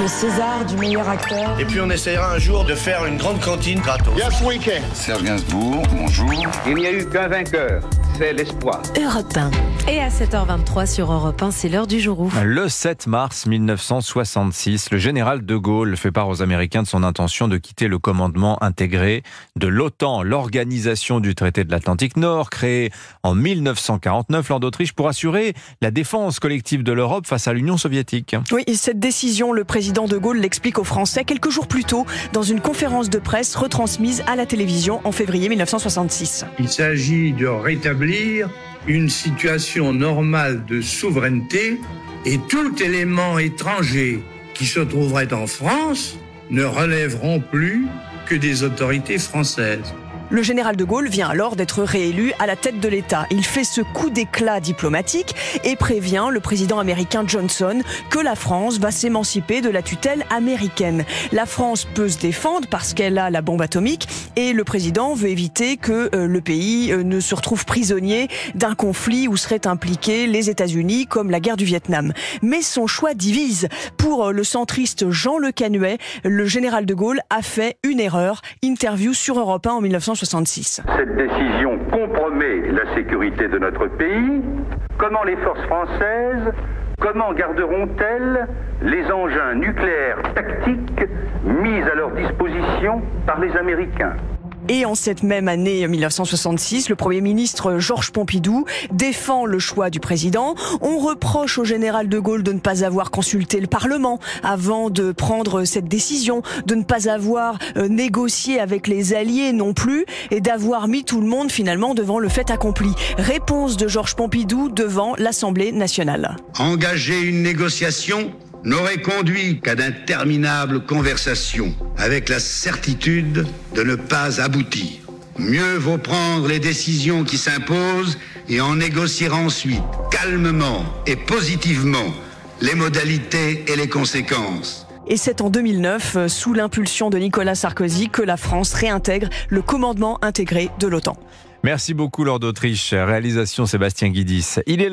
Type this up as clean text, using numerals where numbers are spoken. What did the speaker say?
le César du meilleur acteur. Et puis on essaiera un jour de faire une grande cantine gratos. Yes, we can. Serge Gainsbourg, bonjour. Il n'y a eu qu'un vainqueur, c'est l'espoir. Europe 1. Et à 7h23 sur Europe 1, c'est l'heure du jour où. Le 7 mars 1966, le général de Gaulle fait part aux Américains de son intention de quitter le commandement intégré de l'OTAN, l'organisation du traité de l'Atlantique Nord, créée en 1949 lors d'Autriche pour assurer la défense collective de l'Europe face à l'Union soviétique. Oui, et cette décision, le président de Gaulle l'explique aux Français quelques jours plus tôt dans une conférence de presse retransmise à la télévision en février 1966. Il s'agit de rétablir une situation normale de souveraineté et tout élément étranger qui se trouverait en France ne relèveront plus que des autorités françaises. Le général de Gaulle vient alors d'être réélu à la tête de l'État. Il fait ce coup d'éclat diplomatique et prévient le président américain Johnson que la France va s'émanciper de la tutelle américaine. La France peut se défendre parce qu'elle a la bombe atomique et le président veut éviter que le pays ne se retrouve prisonnier d'un conflit où seraient impliqués les États-Unis comme la guerre du Vietnam. Mais son choix divise. Pour le centriste Jean Le Canuet, le général de Gaulle a fait une erreur. Interview sur Europe 1 en 1966. Cette décision compromet la sécurité de notre pays. Comment les forces françaises, comment garderont-elles les engins nucléaires tactiques mis à leur disposition par les Américains ? Et en cette même année 1966, le Premier ministre Georges Pompidou défend le choix du président. On reproche au général de Gaulle de ne pas avoir consulté le Parlement avant de prendre cette décision, de ne pas avoir négocié avec les alliés non plus et d'avoir mis tout le monde finalement devant le fait accompli. Réponse de Georges Pompidou devant l'Assemblée nationale. Engager une négociation n'aurait conduit qu'à d'interminables conversations, avec la certitude de ne pas aboutir. Mieux vaut prendre les décisions qui s'imposent et en négocier ensuite, calmement et positivement, les modalités et les conséquences. Et c'est en 2009, sous l'impulsion de Nicolas Sarkozy, que la France réintègre le commandement intégré de l'OTAN. Merci beaucoup Lord d'Autriche. Réalisation Sébastien Guidis. Il est